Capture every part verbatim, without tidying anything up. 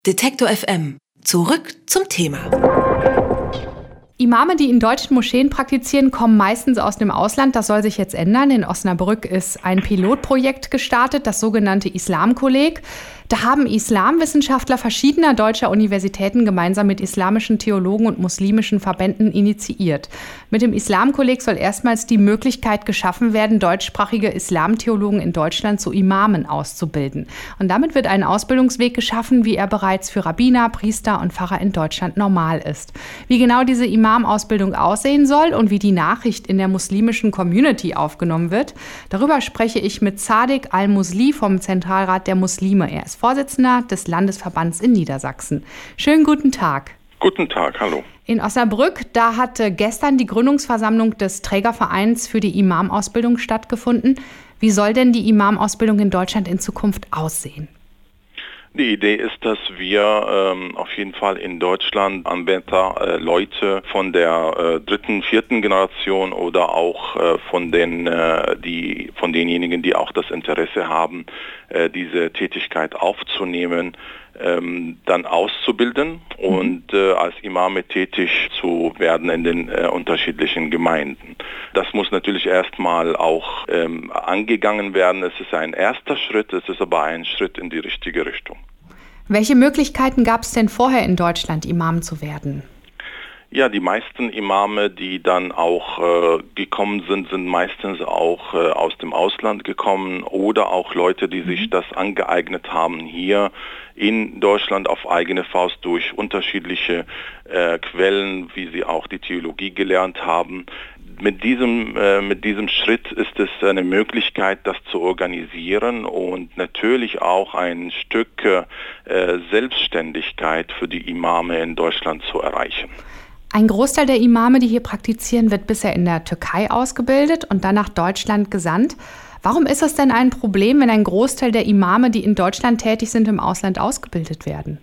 Detektor F M. Zurück zum Thema. Imame, die in deutschen Moscheen praktizieren, kommen meistens aus dem Ausland. Das soll sich jetzt ändern. In Osnabrück ist ein Pilotprojekt gestartet, das sogenannte Islamkolleg. Da haben Islamwissenschaftler verschiedener deutscher Universitäten gemeinsam mit islamischen Theologen und muslimischen Verbänden initiiert. Mit dem Islamkolleg soll erstmals die Möglichkeit geschaffen werden, deutschsprachige Islamtheologen in Deutschland zu Imamen auszubilden. Und damit wird ein Ausbildungsweg geschaffen, wie er bereits für Rabbiner, Priester und Pfarrer in Deutschland normal ist. Wie genau diese Imam-Ausbildung aussehen soll und wie die Nachricht in der muslimischen Community aufgenommen wird, darüber spreche ich mit Sadiq Al-Musli vom Zentralrat der Muslime. Er ist Vorsitzender des Landesverbands in Niedersachsen. Schönen guten Tag. Guten Tag, hallo. In Osnabrück, da hatte gestern die Gründungsversammlung des Trägervereins für die Imamausbildung stattgefunden. Wie soll denn die Imamausbildung in Deutschland in Zukunft aussehen? Die Idee ist, dass wir ähm, auf jeden Fall in Deutschland Anwender, äh, Leute von der äh, dritten, vierten Generation oder auch äh, von den, äh, die, von denjenigen, die auch das Interesse haben, äh, diese Tätigkeit aufzunehmen, ähm, dann auszubilden und äh, als Imame tätig zu werden in den äh, unterschiedlichen Gemeinden. Das muss natürlich erstmal auch ähm, angegangen werden. Es ist ein erster Schritt, es ist aber ein Schritt in die richtige Richtung. Welche Möglichkeiten gab es denn vorher in Deutschland, Imam zu werden? Ja, die meisten Imame, die dann auch äh, gekommen sind, sind meistens auch äh, aus dem Ausland gekommen oder auch Leute, die sich das angeeignet haben, hier in Deutschland auf eigene Faust durch unterschiedliche äh, Quellen, wie sie auch die Theologie gelernt haben. Mit diesem, äh, mit diesem Schritt ist es eine Möglichkeit, das zu organisieren und natürlich auch ein Stück äh, Selbstständigkeit für die Imame in Deutschland zu erreichen. Ein Großteil der Imame, die hier praktizieren, wird bisher in der Türkei ausgebildet und dann nach Deutschland gesandt. Warum ist es denn ein Problem, wenn ein Großteil der Imame, die in Deutschland tätig sind, im Ausland ausgebildet werden?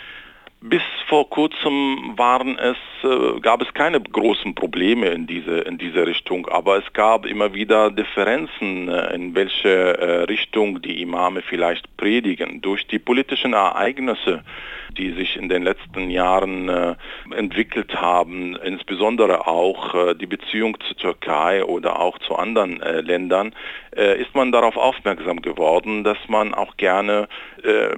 Bis vor kurzem waren es, äh, gab es keine großen Probleme in diese, in diese Richtung, aber es gab immer wieder Differenzen, äh, in welche äh, Richtung die Imame vielleicht predigen. Durch die politischen Ereignisse, die sich in den letzten Jahren äh, entwickelt haben, insbesondere auch äh, die Beziehung zur Türkei oder auch zu anderen äh, Ländern, äh, ist man darauf aufmerksam geworden, dass man auch gerne äh,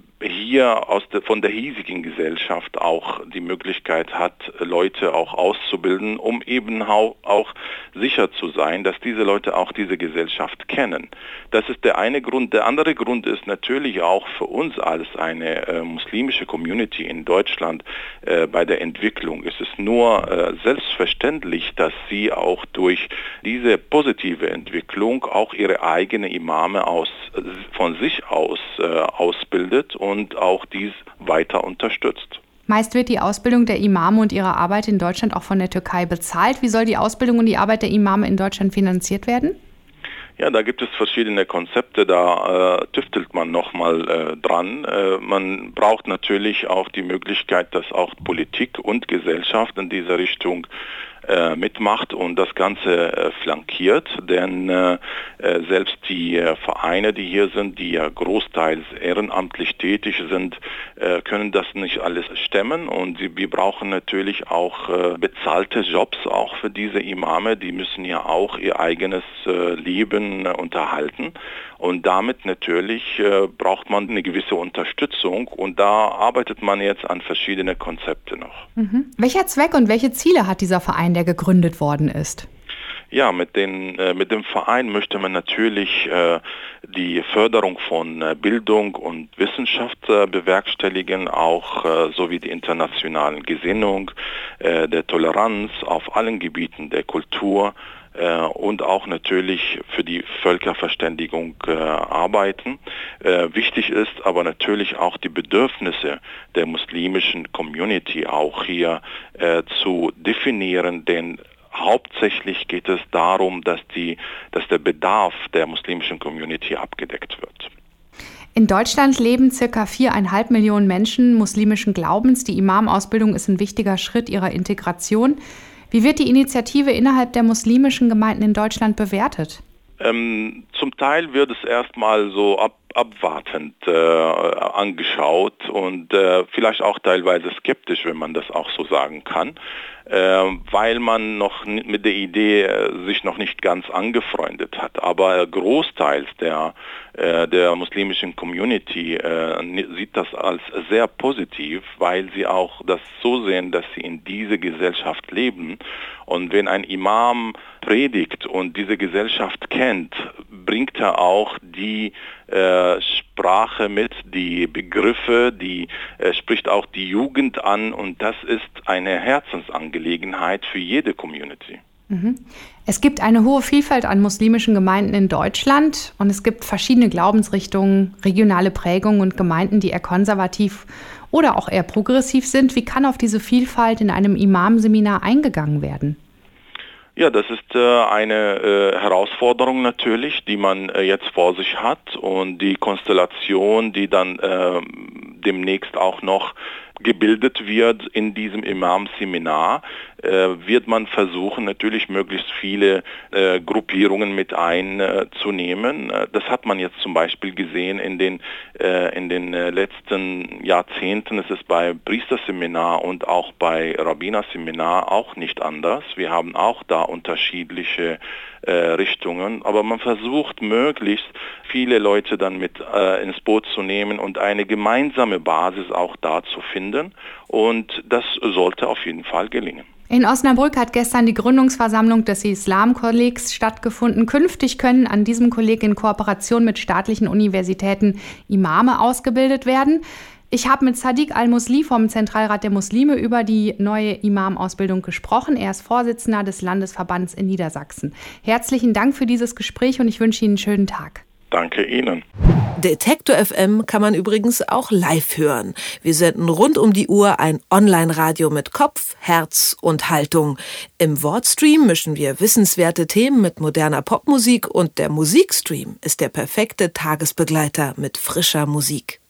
hier aus der, von der hiesigen Gesellschaft auch die Möglichkeit hat, Leute auch auszubilden, um eben auch sicher zu sein, dass diese Leute auch diese Gesellschaft kennen. Das ist der eine Grund. Der andere Grund ist natürlich auch für uns als eine äh, muslimische Community in Deutschland äh, bei der Entwicklung. Es ist nur äh, selbstverständlich, dass sie auch durch diese positive Entwicklung auch ihre eigene Imame aus, von sich aus äh, ausbildet und auch dies weiter unterstützt. Meist wird die Ausbildung der Imame und ihre Arbeit in Deutschland auch von der Türkei bezahlt. Wie soll die Ausbildung und die Arbeit der Imame in Deutschland finanziert werden? Ja, da gibt es verschiedene Konzepte, da äh, tüftelt man nochmal äh, dran. Äh, man braucht natürlich auch die Möglichkeit, dass auch Politik und Gesellschaft in dieser Richtung äh, mitmacht und das Ganze äh, flankiert, denn äh, selbst die äh, Vereine, die hier sind, die ja großteils ehrenamtlich tätig sind, äh, können das nicht alles stemmen und sie, wir brauchen natürlich auch äh, bezahlte Jobs auch für diese Imame, die müssen ja auch ihr eigenes äh, Leben äh, unterhalten und damit natürlich äh, braucht man eine gewisse Unterstützung und da arbeitet man jetzt an verschiedene Konzepte noch. Mhm. Welcher Zweck und welche Ziele hat dieser Verein, der gegründet worden ist? Ja, mit, den, äh, mit dem Verein möchte man natürlich äh, die Förderung von äh, Bildung und Wissenschaft äh, bewerkstelligen, auch äh, sowie die internationalen Gesinnung, äh, der Toleranz auf allen Gebieten der Kultur äh, und auch natürlich für die Völkerverständigung äh, arbeiten. Äh, wichtig ist aber natürlich auch die Bedürfnisse der muslimischen Community auch hier äh, zu definieren, denn hauptsächlich geht es darum, dass, die, dass der Bedarf der muslimischen Community abgedeckt wird. In Deutschland leben circa viereinhalb Millionen Menschen muslimischen Glaubens. Die Imamausbildung ist ein wichtiger Schritt ihrer Integration. Wie wird die Initiative innerhalb der muslimischen Gemeinden in Deutschland bewertet? Ähm, Zum Teil wird es erstmal so ab, abwartend äh, angeschaut und äh, vielleicht auch teilweise skeptisch, wenn man das auch so sagen kann, äh, weil man noch mit der Idee äh, sich noch nicht ganz angefreundet hat. Aber großteils der, äh, der muslimischen Community äh, sieht das als sehr positiv, weil sie auch das so sehen, dass sie in dieser Gesellschaft leben. Und wenn ein Imam predigt und diese Gesellschaft kennt, bringt er auch die äh, Sprache mit, die Begriffe, die äh, spricht auch die Jugend an und das ist eine Herzensangelegenheit für jede Community. Mhm. Es gibt eine hohe Vielfalt an muslimischen Gemeinden in Deutschland und es gibt verschiedene Glaubensrichtungen, regionale Prägungen und Gemeinden, die eher konservativ oder auch eher progressiv sind. Wie kann auf diese Vielfalt in einem Imam-Seminar eingegangen werden? Ja, das ist äh, eine äh, Herausforderung natürlich, die man äh, jetzt vor sich hat und die Konstellation, die dann äh, demnächst auch noch gebildet wird in diesem Imam-Seminar, äh, wird man versuchen, natürlich möglichst viele äh, Gruppierungen mit einzunehmen. Äh, das hat man jetzt zum Beispiel gesehen in den, äh, in den äh, letzten Jahrzehnten. Es ist bei Priesterseminar und auch bei Rabbinerseminar auch nicht anders. Wir haben auch da unterschiedliche äh, Richtungen, aber man versucht möglichst viele Leute dann mit äh, ins Boot zu nehmen und eine gemeinsame Basis auch da zu finden und das sollte auf jeden Fall gelingen. In Osnabrück hat gestern die Gründungsversammlung des Islamkollegs stattgefunden. Künftig können an diesem Kolleg in Kooperation mit staatlichen Universitäten Imame ausgebildet werden. Ich habe mit Sadiq Al-Musli vom Zentralrat der Muslime über die neue Imam-Ausbildung gesprochen. Er ist Vorsitzender des Landesverbands in Niedersachsen. Herzlichen Dank für dieses Gespräch und ich wünsche Ihnen einen schönen Tag. Danke Ihnen. Detektor F M kann man übrigens auch live hören. Wir senden rund um die Uhr ein Online-Radio mit Kopf, Herz und Haltung. Im Wortstream mischen wir wissenswerte Themen mit moderner Popmusik und der Musikstream ist der perfekte Tagesbegleiter mit frischer Musik.